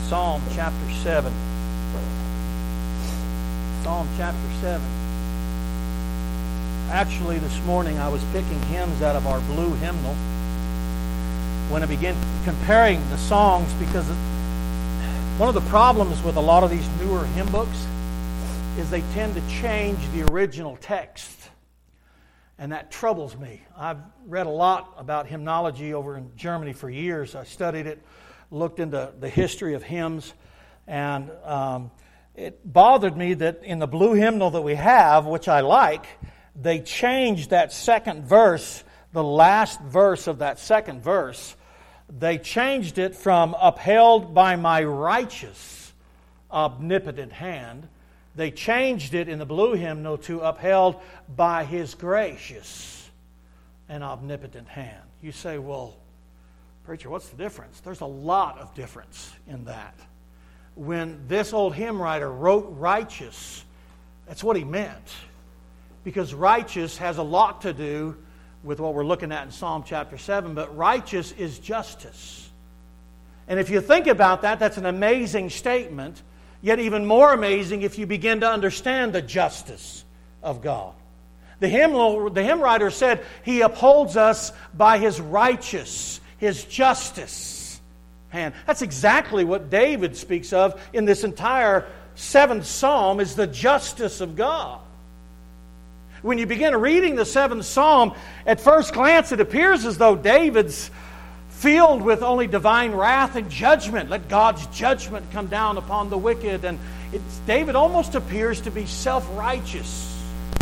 Psalm chapter 7. Psalm chapter 7. Actually, this morning I was picking hymns out of our blue hymnal when I began comparing the songs, because one of the problems with a lot of these newer hymn books is they tend to change the original text. And that troubles me. I've read a lot about hymnology over in Germany for years. I studied it, looked into the history of hymns, and it bothered me that in the blue hymnal that we have, which I like, they changed that second verse, the last verse of that second verse. They changed it from upheld by my righteous, omnipotent hand. They changed it in the blue hymnal to upheld by His gracious and omnipotent hand. You say, well, preacher, what's the difference? There's a lot of difference in that. When this old hymn writer wrote righteous, that's what he meant. Because righteous has a lot to do with what we're looking at in Psalm chapter 7, but righteous is justice. And if you think about that, that's an amazing statement. Yet even more amazing if you begin to understand the justice of God. The hymn writer said He upholds us by His righteous, His justice hand. That's exactly what David speaks of in this entire 7th Psalm, is the justice of God. When you begin reading the 7th Psalm, at first glance it appears as though David's filled with only divine wrath and judgment. Let God's judgment come down upon the wicked. And David almost appears to be self-righteous.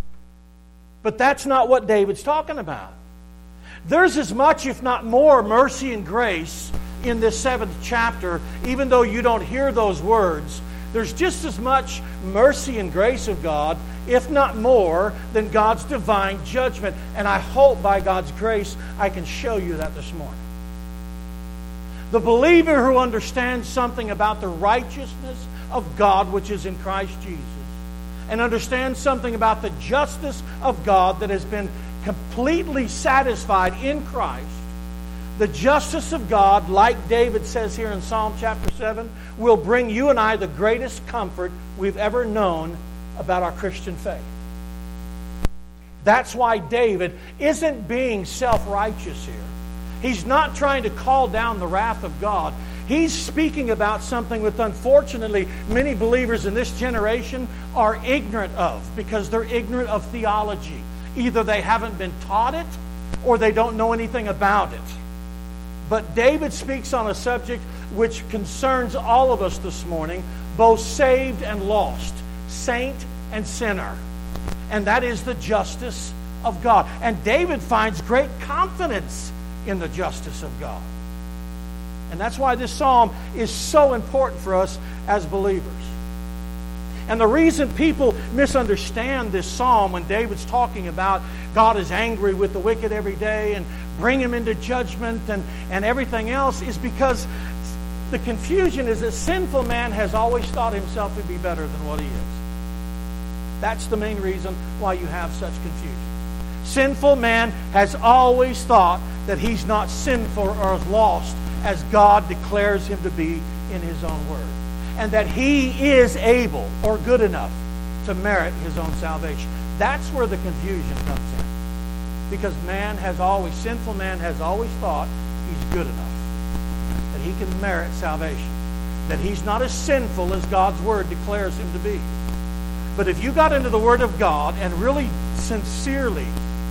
But that's not what David's talking about. There's as much, if not more, mercy and grace in this 7th chapter, even though you don't hear those words. There's just as much mercy and grace of God, if not more, than God's divine judgment. And I hope by God's grace I can show you that this morning. The believer who understands something about the righteousness of God which is in Christ Jesus, and understands something about the justice of God that has been completely satisfied in Christ, the justice of God, like David says here in Psalm chapter 7, will bring you and I the greatest comfort we've ever known about our Christian faith. That's why David isn't being self-righteous here. He's not trying to call down the wrath of God. He's speaking about something that unfortunately many believers in this generation are ignorant of, because they're ignorant of theology. Either they haven't been taught it or they don't know anything about it. But David speaks on a subject which concerns all of us this morning, both saved and lost, saint and sinner. And that is the justice of God. And David finds great confidence in the justice of God. And that's why this psalm is so important for us as believers. And the reason people misunderstand this psalm when David's talking about God is angry with the wicked every day and bring him into judgment and everything else is because the confusion is that sinful man has always thought himself to be better than what he is. That's the main reason why you have such confusion. Sinful man has always thought that he's not sinful or as lost as God declares him to be in His own Word. And that he is able or good enough to merit his own salvation. That's where the confusion comes in. Because sinful man has always thought he's good enough, that he can merit salvation, that he's not as sinful as God's Word declares him to be. But if you got into the Word of God and really sincerely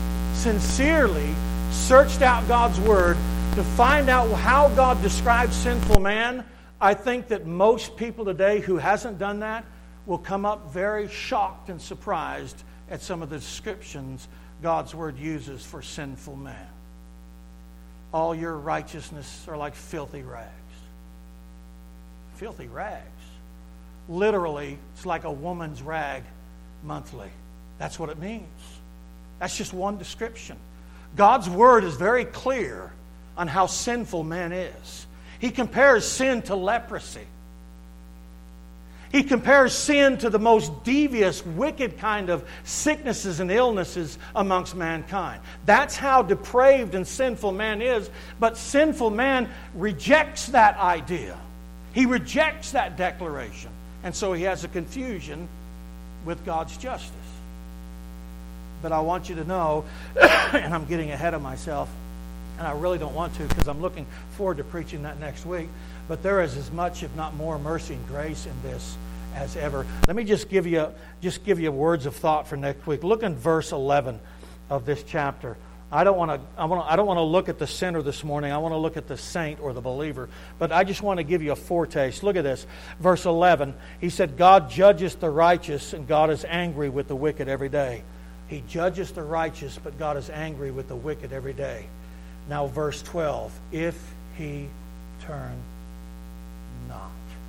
searched out God's Word to find out how God describes sinful man, I think that most people today who hasn't done that will come up very shocked and surprised at some of the descriptions God's Word uses for sinful man. All your righteousness are like filthy rags. Filthy rags. Literally, it's like a woman's rag monthly. That's what it means. That's just one description. God's Word is very clear on how sinful man is. He compares sin to leprosy. He compares sin to the most devious, wicked kind of sicknesses and illnesses amongst mankind. That's how depraved and sinful man is. But sinful man rejects that idea. He rejects that declaration. And so he has a confusion with God's justice. But I want you to know, and I'm getting ahead of myself, and I really don't want to because I'm looking forward to preaching that next week, but there is as much, if not more, mercy and grace in this as ever. Let me just give you words of thought for next week. Look in verse 11 of this chapter. I don't want to look at the sinner this morning. I want to look at the saint or the believer. But I just want to give you a foretaste. Look at this. Verse 11. He said, God judges the righteous, and God is angry with the wicked every day. He judges the righteous, but God is angry with the wicked every day. Now verse 12. If he turn not.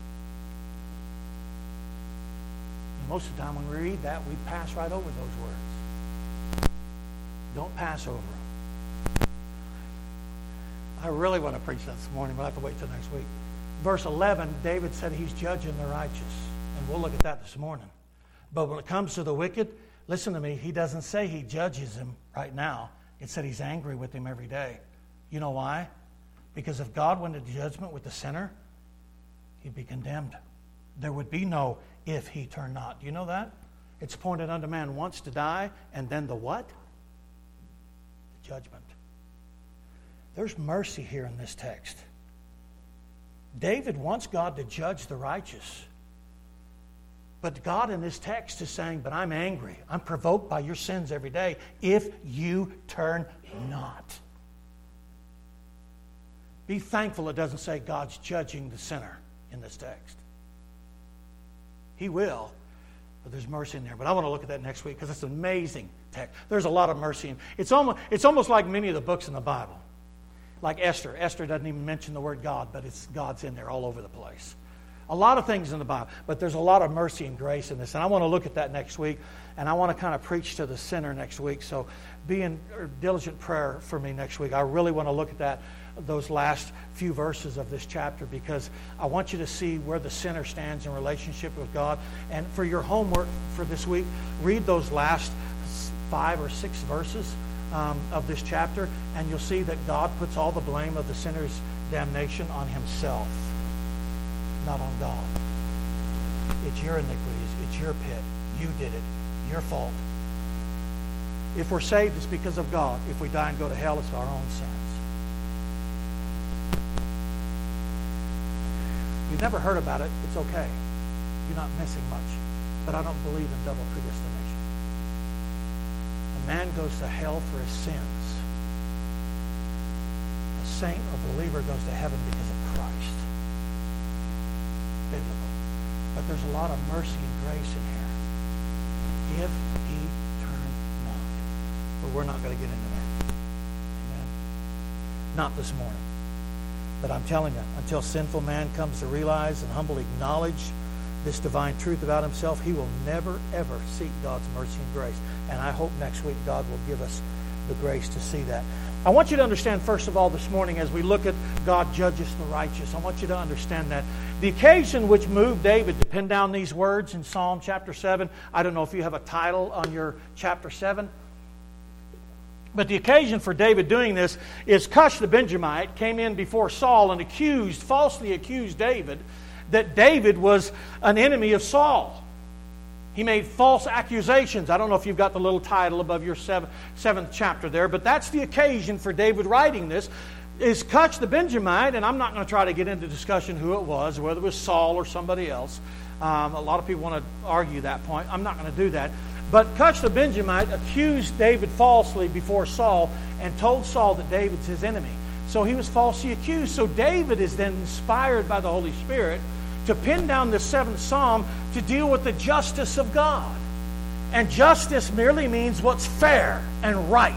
And most of the time when we read that, we pass right over those words. Don't pass over them. I really want to preach that this morning, but I have to wait till next week. Verse 11, David said he's judging the righteous. And we'll look at that this morning. But when it comes to the wicked, listen to me, he doesn't say he judges him right now. It said he's angry with him every day. You know why? Because if God went into judgment with the sinner, he'd be condemned. There would be no if he turn not. Do you know that? It's appointed unto man once to die, and then the what? Judgment. There's mercy here in this text. David wants God to judge the righteous. But God in this text is saying, but I'm angry. I'm provoked by your sins every day if you turn not. Be thankful it doesn't say God's judging the sinner in this text. He will, but there's mercy in there. But I want to look at that next week because it's an amazing text. There's a lot of mercy in it. It's almost like many of the books in the Bible. Like Esther. Esther doesn't even mention the word God, but God's in there all over the place. A lot of things in the Bible, but there's a lot of mercy and grace in this. And I want to look at that next week, and I want to kind of preach to the sinner next week. So be in diligent prayer for me next week. I really want to look at those last few verses of this chapter because I want you to see where the sinner stands in relationship with God. And for your homework for this week, read those last 5 or 6 verses of this chapter, and you'll see that God puts all the blame of the sinner's damnation on himself, not on God. It's your iniquities. It's your pit. You did it. Your fault. If we're saved, it's because of God. If we die and go to hell, it's our own sins. You've never heard about it. It's okay. You're not missing much. But I don't believe in double predestination. A man goes to hell for his sins. A saint or believer goes to heaven because of Christ. Biblical. But there's a lot of mercy and grace in here. If he turn not. But we're not going to get into that. Amen. Not this morning. But I'm telling you, until sinful man comes to realize and humbly acknowledge this divine truth about himself, he will never, ever seek God's mercy and grace. And I hope next week God will give us the grace to see that. I want you to understand, first of all, this morning, as we look at God judges the righteous, I want you to understand that the occasion which moved David to pen down these words in Psalm chapter 7, I don't know if you have a title on your chapter 7, but the occasion for David doing this is Cush the Benjamite came in before Saul and falsely accused David that David was an enemy of Saul. He made false accusations. I don't know if you've got the little title above your 7th chapter there, but that's the occasion for David writing this. Is Cush the Benjamite, and I'm not going to try to get into discussion who it was, whether it was Saul or somebody else. A lot of people want to argue that point. I'm not going to do that. But Cush the Benjamite accused David falsely before Saul and told Saul that David's his enemy. So he was falsely accused. So David is then inspired by the Holy Spirit to pin down the 7th Psalm to deal with the justice of God. And justice merely means what's fair and right.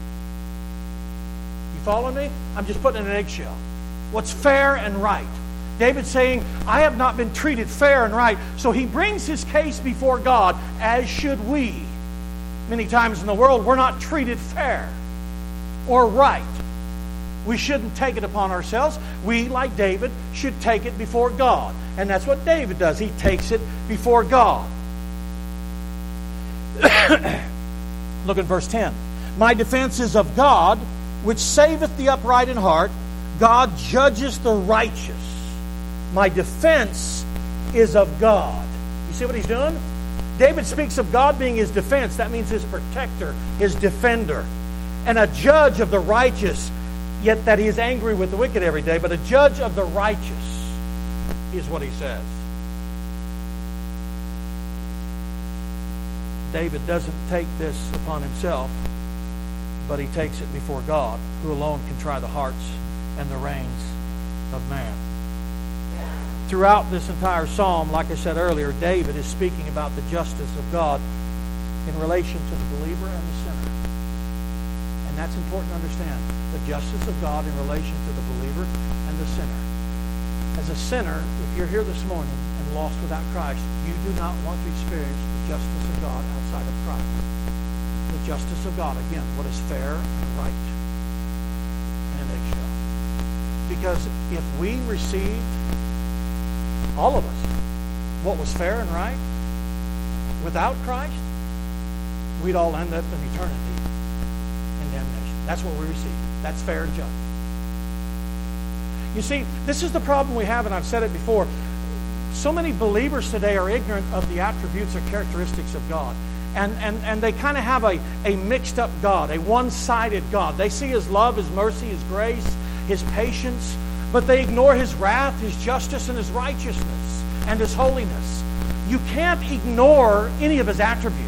You follow me? I'm just putting in an eggshell. What's fair and right. David's saying, I have not been treated fair and right. So he brings his case before God, as should we. Many times in the world, we're not treated fair or right. We shouldn't take it upon ourselves. We, like David, should take it before God. And that's what David does. He takes it before God. Look at verse 10. My defense is of God, which saveth the upright in heart. God judges the righteous. My defense is of God. You see what he's doing? David speaks of God being his defense. That means his protector, his defender, and a judge of the righteous, yet that he is angry with the wicked every day, but a judge of the righteous is what he says. David doesn't take this upon himself, but he takes it before God, who alone can try the hearts and the reins of man. Throughout this entire psalm, like I said earlier, David is speaking about the justice of God in relation to the believer and the sinner. And that's important to understand. The justice of God in relation to the believer and the sinner. As a sinner, if you're here this morning and lost without Christ, you do not want to experience the justice of God outside of Christ. The justice of God, again, what is fair and right and an eggshell. Because if we received, all of us, what was fair and right without Christ, we'd all end up in eternity in damnation. That's what we receive. That's fair and just. You see, this is the problem we have, and I've said it before. So many believers today are ignorant of the attributes or characteristics of God. And they kind of have a mixed up God, a one-sided God. They see His love, His mercy, His grace, His patience, but they ignore His wrath, His justice, and His righteousness, and His holiness. You can't ignore any of His attributes.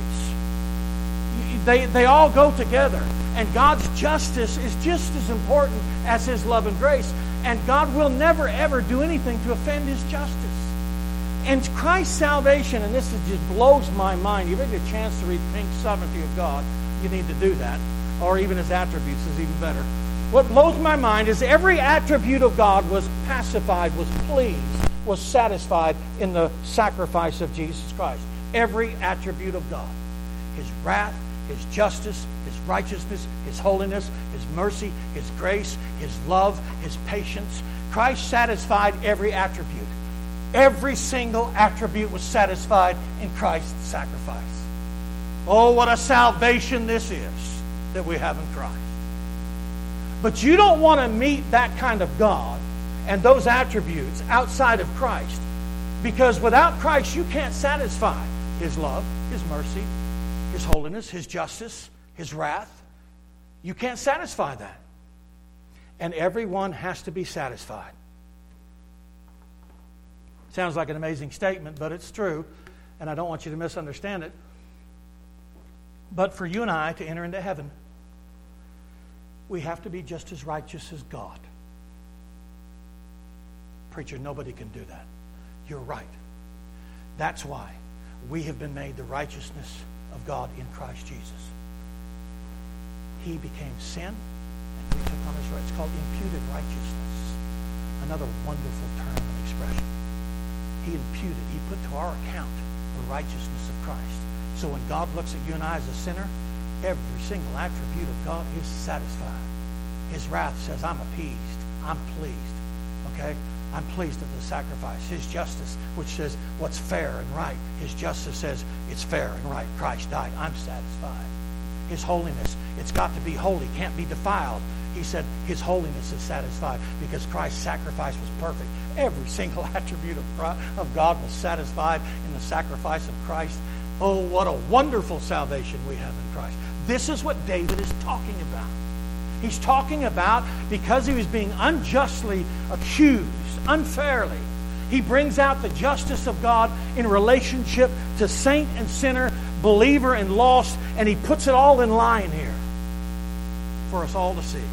They all go together. And God's justice is just as important as His love and grace. And God will never, ever do anything to offend His justice. And Christ's salvation, and this just blows my mind. You ever get a chance to read Pink's Sovereignty of God, you need to do that. Or even His attributes is even better. What blows my mind is every attribute of God was pacified, was pleased, was satisfied in the sacrifice of Jesus Christ. Every attribute of God. His wrath, His justice, His righteousness, His holiness, His mercy, His grace, His love, His patience. Christ satisfied every attribute. Every single attribute was satisfied in Christ's sacrifice. Oh, what a salvation this is that we have in Christ. But you don't want to meet that kind of God and those attributes outside of Christ, because without Christ you can't satisfy His love, His mercy, His holiness, His justice, His wrath. You can't satisfy that. And everyone has to be satisfied. Sounds like an amazing statement, but it's true, and I don't want you to misunderstand it. But for you and I to enter into heaven, we have to be just as righteous as God. Preacher, nobody can do that. You're right. That's why we have been made the righteousness of God in Christ Jesus. He became sin, and we took on His right. It's called imputed righteousness. Another wonderful term and expression. He imputed, He put to our account the righteousness of Christ. So when God looks at you and I as a sinner, every single attribute of God is satisfied. His wrath says, I'm appeased. I'm pleased. Okay? I'm pleased at the sacrifice. His justice, which says what's fair and right. His justice says it's fair and right. Christ died. I'm satisfied. His holiness, it's got to be holy, can't be defiled. He said His holiness is satisfied because Christ's sacrifice was perfect. Every single attribute of God was satisfied in the sacrifice of Christ. Oh, what a wonderful salvation we have in Christ. This is what David is talking about. He's talking about because he was being unjustly accused, unfairly. He brings out the justice of God in relationship to saint and sinner, believer and lost, and he puts it all in line here for us all to see.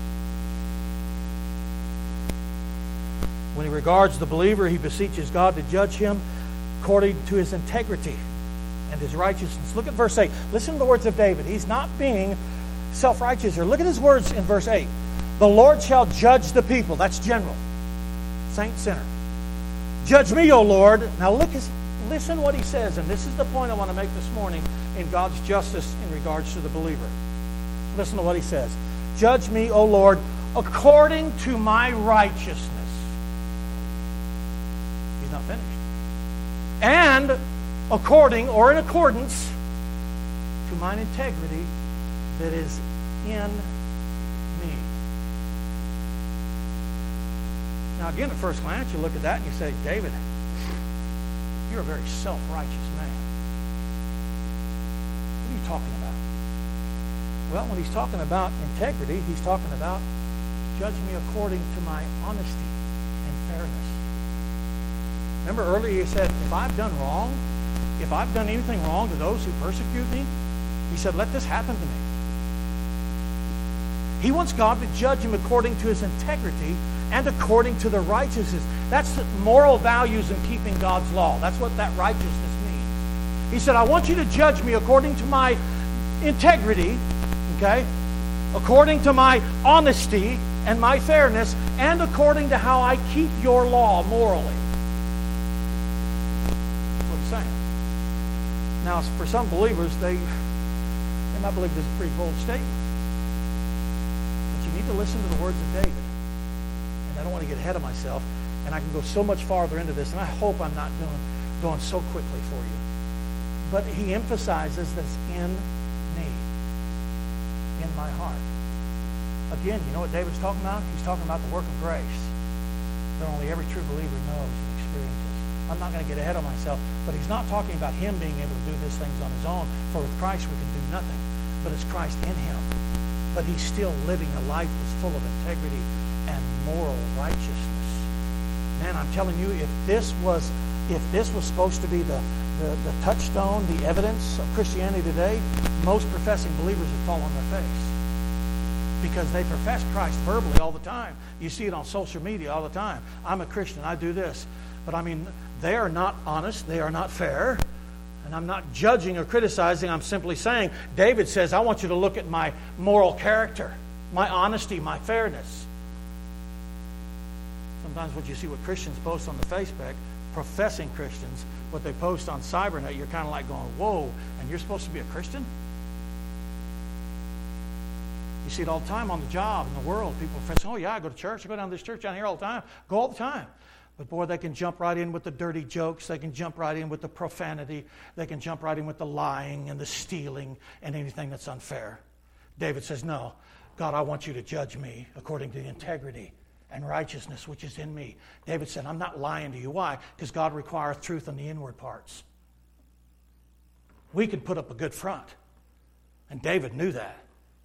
When he regards the believer, he beseeches God to judge him according to his integrity and his righteousness. Look at verse 8. Listen to the words of David. He's not being self-righteous here. Look at his words in verse 8. The Lord shall judge the people. That's general. Saint, sinner. Judge me, O Lord. Now listen what he says, and this is the point I want to make this morning in God's justice in regards to the believer. Listen to what he says. Judge me, O Lord, according to my righteousness. He's not finished. And according or in accordance to mine integrity that is in me. Now again, at first glance, you look at that and you say, David, you're a very self-righteous man. What are you talking about? Well, when he's talking about integrity, he's talking about judge me according to my honesty and fairness. Remember earlier he said, if I've done wrong, if I've done anything wrong to those who persecute me, he said, let this happen to me. He wants God to judge him according to his integrity and according to the righteousness. That's the moral values in keeping God's law. That's what that righteousness means. He said, I want you to judge me according to my integrity, okay, according to my honesty and my fairness, and according to how I keep your law morally. That's what he's saying. Now, for some believers, they might believe this is a pretty bold statement. But you need to listen to the words of David. And I don't want to get ahead of myself, and I can go so much farther into this, and I hope I'm not going so quickly for you. But he emphasizes this in me, in my heart. Again, you know what David's talking about? He's talking about the work of grace that only every true believer knows and experiences. I'm not going to get ahead of myself, but he's not talking about him being able to do these things on his own, for with Christ we can do nothing, but it's Christ in him. But he's still living a life that's full of integrity and moral righteousness. Man, I'm telling you, if this was supposed to be the touchstone, the evidence of Christianity today, most professing believers would fall on their face. Because they profess Christ verbally all the time. You see it on social media all the time. I'm a Christian, I do this. But I mean, they are not honest, they are not fair. And I'm not judging or criticizing, I'm simply saying, David says, I want you to look at my moral character, my honesty, my fairness. Sometimes what you see what Christians post on the Facebook, professing Christians, what they post on Cybernet, you're kind of like going, whoa, and you're supposed to be a Christian? You see it all the time on the job, in the world. People profess, oh yeah, I go to church. I go down to this church down here all the time. Go all the time. But boy, they can jump right in with the dirty jokes. They can jump right in with the profanity. They can jump right in with the lying and the stealing and anything that's unfair. David says, no, God, I want you to judge me according to the integrity and righteousness which is in me. David said, I'm not lying to you. Why? Because God requires truth in the inward parts. We can put up a good front. And David knew that.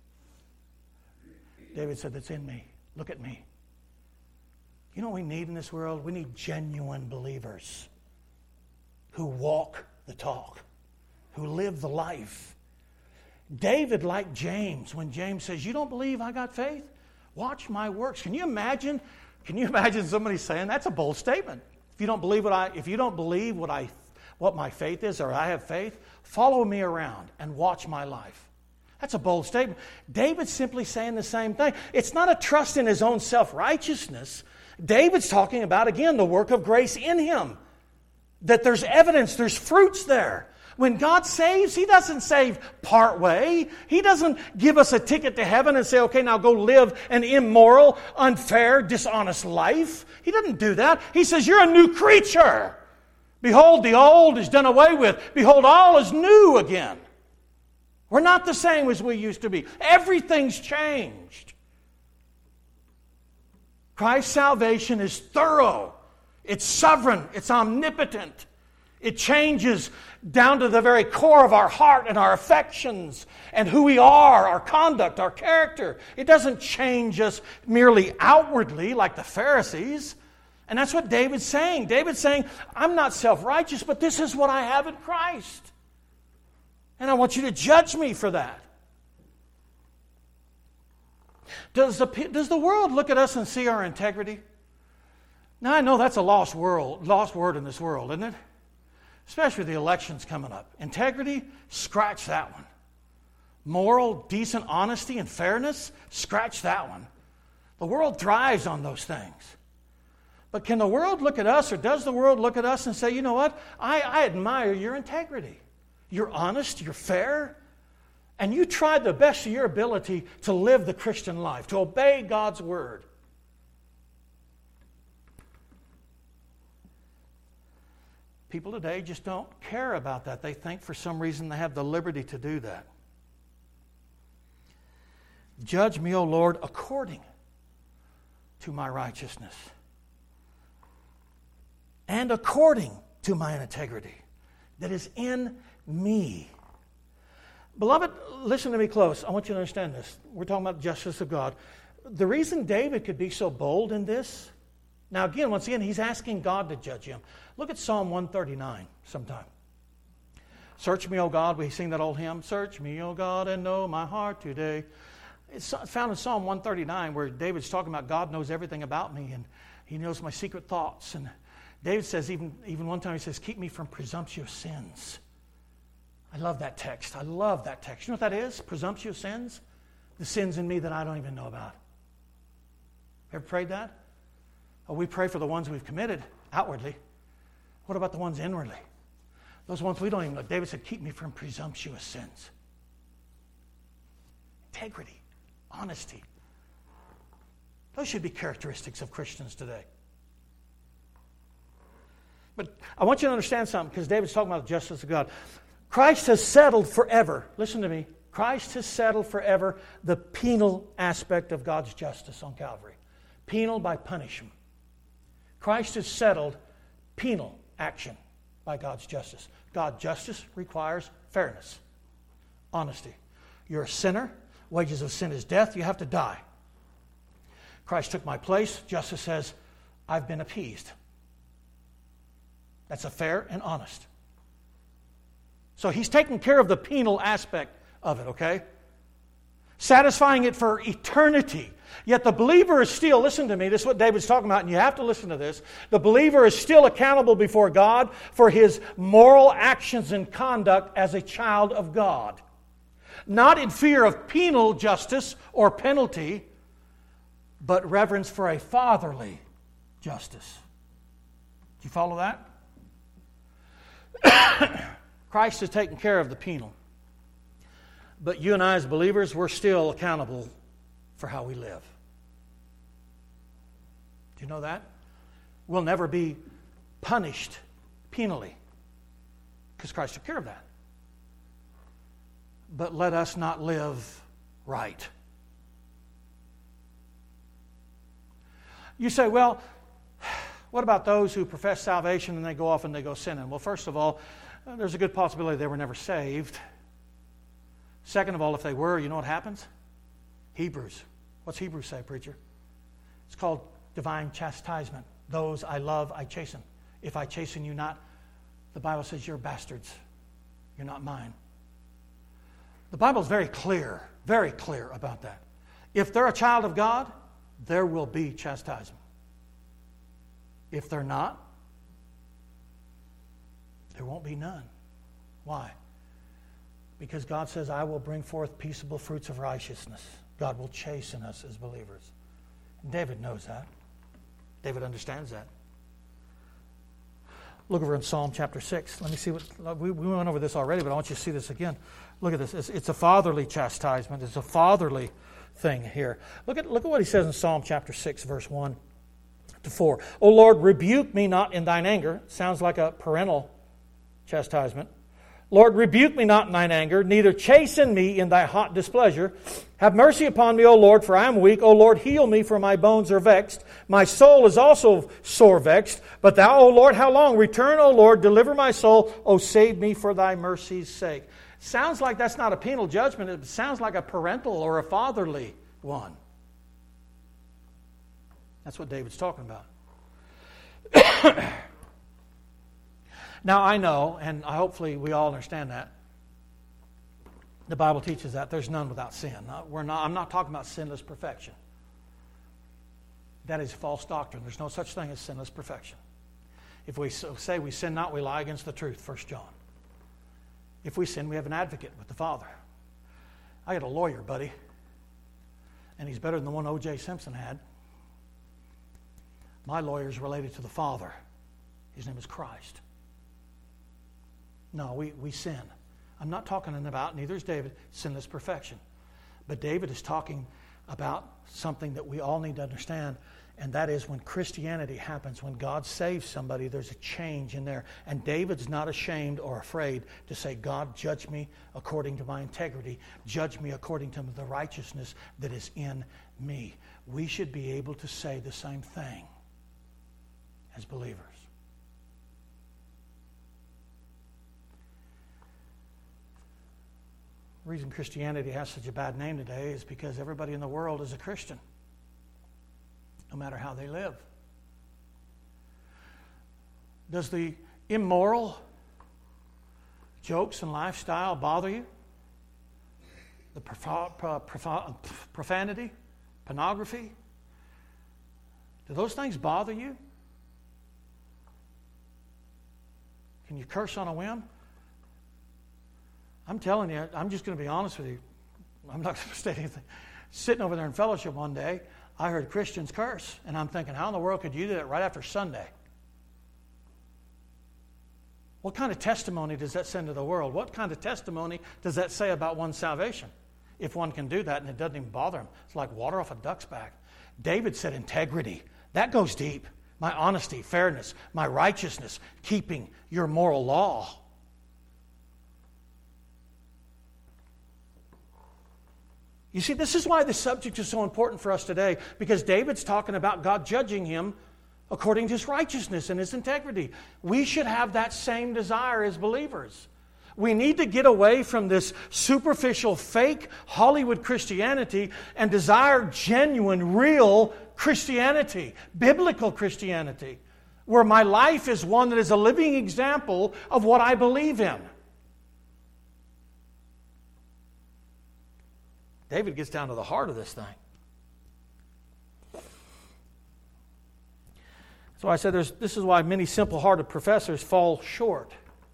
David said, that's in me. Look at me. You know what we need in this world? We need genuine believers who walk the talk, who live the life. David liked James when James says, you don't believe I got faith? Watch my works. Can you imagine somebody saying that's a bold statement? If you don't believe what my faith is, or I have faith, follow me around and watch my life. That's a bold statement. David's simply saying the same thing. It's not a trust in his own self-righteousness. David's talking about, again, the work of grace in him. That there's evidence, there's fruits there. When God saves, He doesn't save part way. He doesn't give us a ticket to heaven and say, okay, now go live an immoral, unfair, dishonest life. He doesn't do that. He says, you're a new creature. Behold, the old is done away with. Behold, all is new again. We're not the same as we used to be. Everything's changed. Christ's salvation is thorough. It's sovereign. It's omnipotent. It changes down to the very core of our heart and our affections and who we are, our conduct, our character. It doesn't change us merely outwardly like the Pharisees. And that's what David's saying. David's saying, I'm not self-righteous, but this is what I have in Christ. And I want you to judge me for that. Does the world look at us and see our integrity? Now, I know that's a lost word in this world, isn't it? Especially the elections coming up. Integrity, scratch that one. Moral, decent honesty and fairness, scratch that one. The world thrives on those things. But can the world look at us, or does the world look at us and say, you know what? I admire your integrity. You're honest, you're fair, and you tried the best of your ability to live the Christian life, to obey God's word. People today just don't care about that. They think for some reason they have the liberty to do that. Judge me, O Lord, according to my righteousness and according to my integrity that is in me. Beloved, listen to me close. I want you to understand this. We're talking about the justice of God. The reason David could be so bold in this, now again, once again, he's asking God to judge him. Look at Psalm 139 sometime. Search me, O God. We sing that old hymn. Search me, O God, and know my heart today. It's found in Psalm 139 where David's talking about God knows everything about me and He knows my secret thoughts. And David says, even one time he says, keep me from presumptuous sins. I love that text. I love that text. You know what that is? Presumptuous sins? The sins in me that I don't even know about. Ever prayed that? Oh, we pray for the ones we've committed outwardly. What about the ones inwardly? Those ones we don't even know. David said, keep me from presumptuous sins. Integrity, honesty. Those should be characteristics of Christians today. But I want you to understand something, because David's talking about the justice of God. Christ has settled forever. Listen to me. Christ has settled forever the penal aspect of God's justice on Calvary. Penal by punishment. Christ has settled penal action by God's justice. God's justice requires fairness, honesty. You're a sinner. Wages of sin is death. You have to die. Christ took my place. Justice says, I've been appeased. That's a fair and honest. So He's taking care of the penal aspect of it, okay? Satisfying it for eternity. Yet the believer is still, listen to me, this is what David's talking about, and you have to listen to this. The believer is still accountable before God for his moral actions and conduct as a child of God. Not in fear of penal justice or penalty, but reverence for a fatherly justice. Do you follow that? Christ has taken care of the penal. But you and I as believers, we're still accountable for how we live. Do you know that? We'll never be punished penally because Christ took care of that. But let us not live right. You say, well, what about those who profess salvation and they go off and they go sinning? Well, first of all, there's a good possibility they were never saved. Second of all, if they were, you know what happens? Hebrews. What's Hebrews say, preacher? It's called divine chastisement. Those I love, I chasten. If I chasten you not, the Bible says you're bastards. You're not mine. The Bible's very clear about that. If they're a child of God, there will be chastisement. If they're not, there won't be none. Why? Because God says, I will bring forth peaceable fruits of righteousness. God will chasten us as believers. And David knows that. David understands that. Look over in Psalm chapter 6. Let me see what... We went over this already, but I want you to see this again. Look at this. It's a fatherly chastisement. It's a fatherly thing here. Look at what he says in Psalm chapter 6, verse 1 to 4. O Lord, rebuke me not in thine anger. Sounds like a parental chastisement. Lord, rebuke me not in thine anger, neither chasten me in thy hot displeasure. Have mercy upon me, O Lord, for I am weak. O Lord, heal me, for my bones are vexed. My soul is also sore vexed. But thou, O Lord, how long? Return, O Lord, deliver my soul. O save me for thy mercy's sake. Sounds like that's not a penal judgment. It sounds like a parental or a fatherly one. That's what David's talking about. Now, I know, and hopefully we all understand that. The Bible teaches that there's none without sin. I'm not talking about sinless perfection. That is false doctrine. There's no such thing as sinless perfection. If we say we sin not, we lie against the truth, 1 John. If we sin, we have an advocate with the Father. I got a lawyer, buddy, and he's better than the one O.J. Simpson had. My lawyer is related to the Father. His name is Christ. No, we sin. I'm not talking about, neither is David, sinless perfection. But David is talking about something that we all need to understand, and that is when Christianity happens, when God saves somebody, there's a change in there. And David's not ashamed or afraid to say, God, judge me according to my integrity. Judge me according to the righteousness that is in me. We should be able to say the same thing as believers. The reason Christianity has such a bad name today is because everybody in the world is a Christian, no matter how they live. Does the immoral jokes and lifestyle bother you? The profanity, pornography? Do those things bother you? Can you curse on a whim? I'm telling you, I'm just going to be honest with you. I'm not going to state anything. Sitting over there in fellowship one day, I heard Christians curse, and I'm thinking, how in the world could you do that right after Sunday? What kind of testimony does that send to the world? What kind of testimony does that say about one's salvation? If one can do that and it doesn't even bother him. It's like water off a duck's back. David said integrity. That goes deep. My honesty, fairness, my righteousness, keeping your moral law. You see, this is why this subject is so important for us today, because David's talking about God judging him according to his righteousness and his integrity. We should have that same desire as believers. We need to get away from this superficial, fake Hollywood Christianity and desire genuine, real Christianity, biblical Christianity, where my life is one that is a living example of what I believe in. David gets down to the heart of this thing. So I said this is why many simple-hearted professors fall short.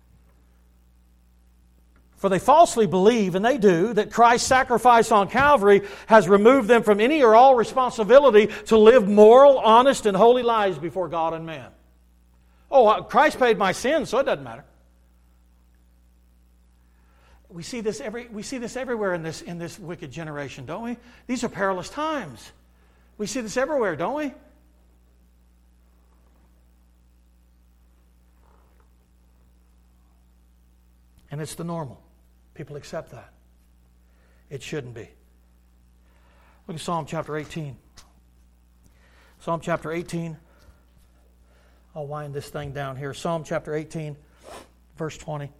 For they falsely believe, and they do, that Christ's sacrifice on Calvary has removed them from any or all responsibility to live moral, honest, and holy lives before God and man. Oh, Christ paid my sins, so it doesn't matter. We see this everywhere in this wicked generation, don't we? These are perilous times. We see this everywhere, don't we? And it's the normal. People accept that. It shouldn't be. Look at Psalm chapter 18. Psalm chapter 18. I'll wind this thing down here. Psalm chapter 18, verse 20.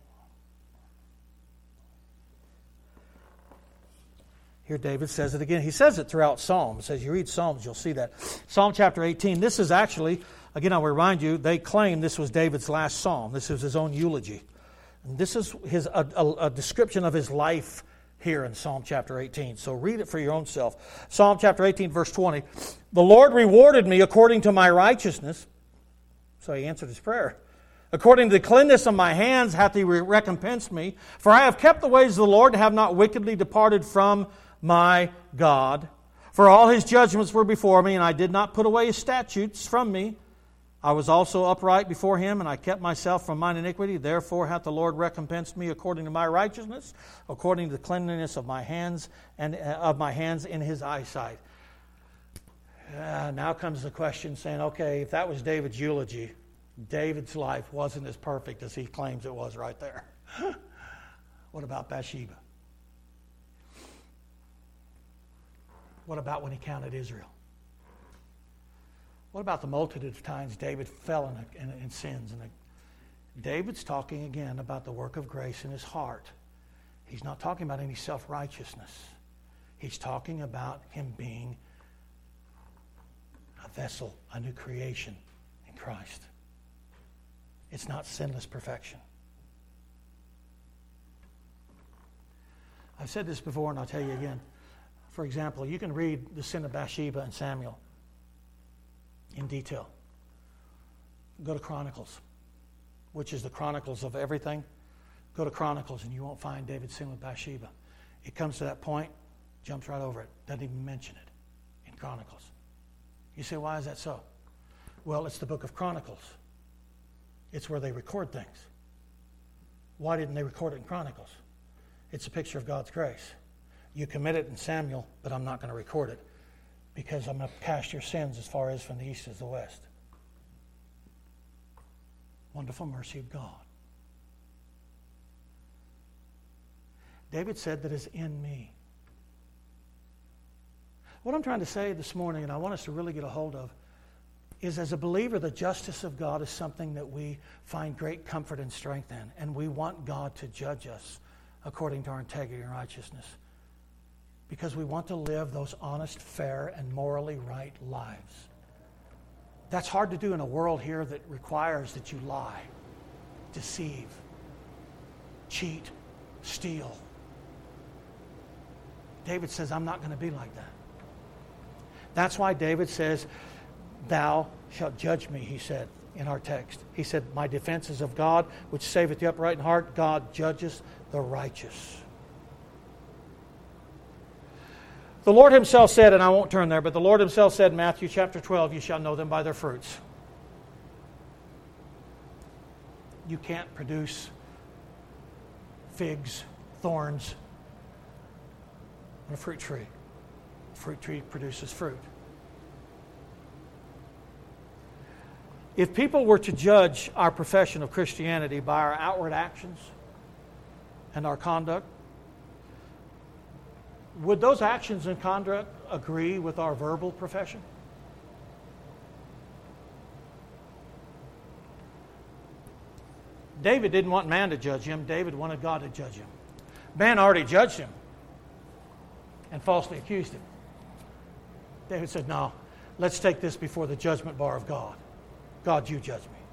Here David says it again. He says it throughout Psalms. As you read Psalms, you'll see that. Psalm chapter 18. This is actually, again, I'll remind you, they claim this was David's last psalm. This is his own eulogy. And this is a description of his life here in Psalm chapter 18. So read it for your own self. Psalm chapter 18, verse 20. The Lord rewarded me according to my righteousness. So he answered his prayer. According to the cleanness of my hands hath he recompensed me. For I have kept the ways of the Lord and have not wickedly departed from my God. For all his judgments were before me, and I did not put away his statutes from me. I was also upright before him, and I kept myself from mine iniquity. Therefore hath the Lord recompensed me according to my righteousness, according to the cleanliness of my hands and of my hands in his eyesight. Now comes the question saying, okay, if that was David's eulogy, David's life wasn't as perfect as he claims it was right there. What about Bathsheba? What about when he counted Israel? What about the multitude of times David fell in sins? And David's talking again about the work of grace in his heart. He's not talking about any self-righteousness. He's talking about him being a vessel, a new creation in Christ. It's not sinless perfection. I've said this before and I'll tell you again. For example, you can read the sin of Bathsheba and Samuel in detail. Go to Chronicles, which is the chronicles of everything. Go to Chronicles and you won't find David's sin with Bathsheba. It comes to that point, jumps right over it, doesn't even mention it in Chronicles. You say, why is that so? Well, it's the book of Chronicles. It's where they record things. Why didn't they record it in Chronicles? It's a picture of God's grace. You commit it in Samuel, but I'm not going to record it because I'm going to cast your sins as far as from the east as the west. Wonderful mercy of God. David said that is in me. What I'm trying to say this morning, and I want us to really get a hold of, is as a believer, the justice of God is something that we find great comfort and strength in, and we want God to judge us according to our integrity and righteousness. Because we want to live those honest, fair, and morally right lives. That's hard to do in a world here that requires that you lie, deceive, cheat, steal. David says, I'm not going to be like that. That's why David says, thou shalt judge me, he said in our text. He said, my defense is of God, which saveth the upright in heart. God judges the righteous. The Lord himself said, and I won't turn there, but the Lord himself said in Matthew chapter 12, you shall know them by their fruits. You can't produce figs, thorns on a fruit tree. A fruit tree produces fruit. If people were to judge our profession of Christianity by our outward actions and our conduct, would those actions and conduct agree with our verbal profession? David didn't want man to judge him. David wanted God to judge him. Man already judged him and falsely accused him. David said, no, let's take this before the judgment bar of God. God, you judge me.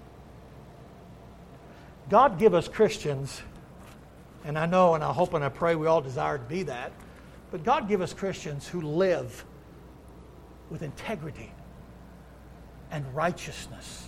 God give us Christians, and I know and I hope and I pray we all desire to be that, but God give us Christians who live with integrity and righteousness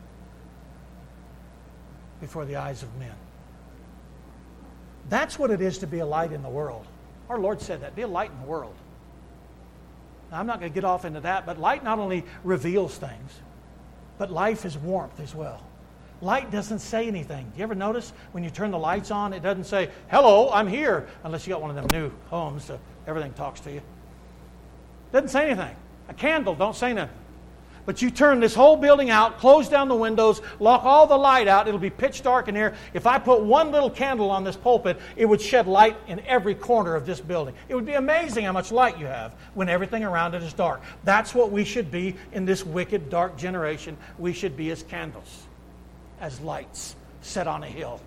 before the eyes of men. That's what it is to be a light in the world. Our Lord said that, be a light in the world. Now, I'm not going to get off into that, but light not only reveals things, but life is warmth as well. Light doesn't say anything. Do you ever notice when you turn the lights on, it doesn't say, hello, I'm here, unless you got one of them new homes, so everything talks to you. Doesn't say anything. A candle don't say nothing. But you turn this whole building out, close down the windows, lock all the light out, it'll be pitch dark in here. If I put one little candle on this pulpit, it would shed light in every corner of this building. It would be amazing how much light you have when everything around it is dark. That's what we should be in this wicked, dark generation. We should be as candles, as lights set on a hill.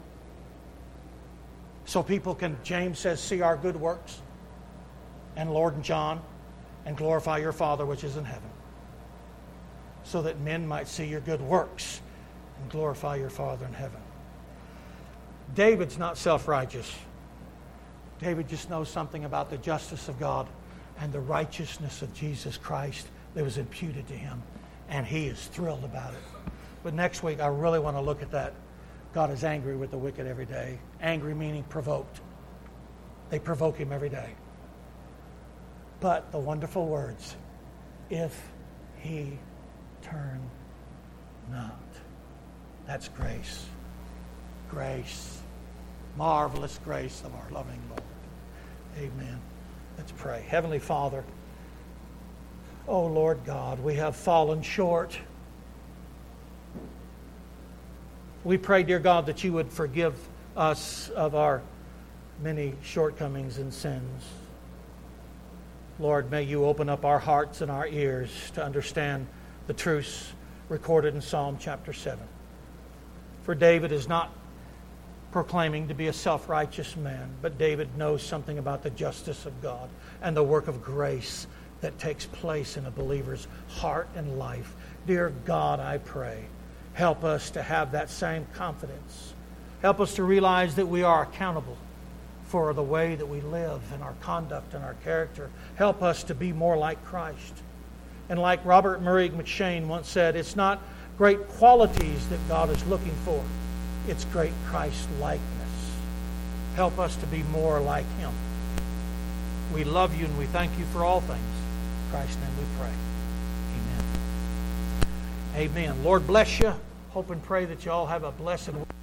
So people can, James says, see our good works, and Lord and John, and glorify your Father which is in heaven. So that men might see your good works and glorify your Father in heaven. David's not self-righteous. David just knows something about the justice of God and the righteousness of Jesus Christ that was imputed to him. And he is thrilled about it. But next week, I really want to look at that. God is angry with the wicked every day. Angry meaning provoked. They provoke him every day. But the wonderful words, if he turn not. That's grace. Grace. Marvelous grace of our loving Lord. Amen. Let's pray. Heavenly Father, oh Lord God, we have fallen short. We pray, dear God, that you would forgive us of our many shortcomings and sins. Lord, may you open up our hearts and our ears to understand the truths recorded in Psalm chapter 7. For David is not proclaiming to be a self-righteous man, but David knows something about the justice of God and the work of grace that takes place in a believer's heart and life. Dear God, I pray, help us to have that same confidence. Help us to realize that we are accountable for the way that we live and our conduct and our character. Help us to be more like Christ. And like Robert Murray McShane once said, it's not great qualities that God is looking for. It's great Christ-likeness. Help us to be more like him. We love you and we thank you for all things. In Christ's name we pray. Amen. Amen. Lord bless you. Hope and pray that you all have a blessed week.